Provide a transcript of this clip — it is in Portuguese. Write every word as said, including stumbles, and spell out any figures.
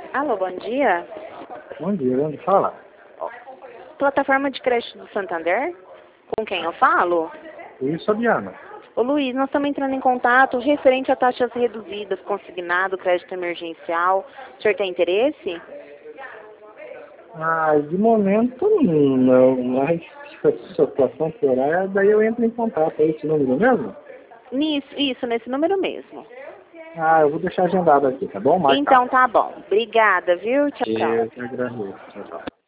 Alô, bom dia. Bom dia, onde fala? Plataforma de crédito do Santander? Com quem eu falo? Luiz Fabiano. Ô Luiz, nós estamos entrando em contato referente a taxas reduzidas, consignado, crédito emergencial. O senhor tem interesse? Ah, de momento não, mas se a situação piorar, daí eu entro em contato. É esse número mesmo? Nisso, isso, nesse número mesmo. Ah, eu vou deixar agendado aqui, tá bom? Marcar. Então tá bom. Obrigada, viu? Tchau, tchau. Eu que agradeço. Tchau, tchau.